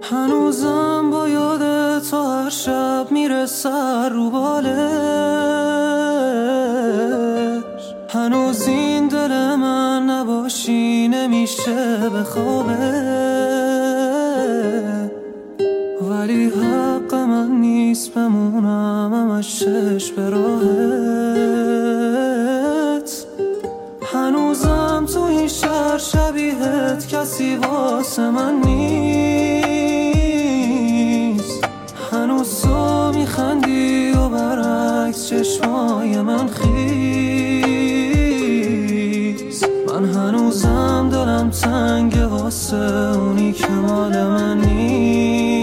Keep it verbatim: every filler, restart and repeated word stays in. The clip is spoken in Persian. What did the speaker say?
هنوزم با یاد تو هر شب میره سر رو بالش. هنوز این دل من نباشی نمیشه بخوابه، ولی حق من نیست بمونم همش چشم به راهت. هنوزم تو این شهر شبیهت کسی واسه من نیست. هنوز تو میخندی و برعکس چشمای من خیس. من هنوزم دلم تنگه واسه اونی که مال من نیست.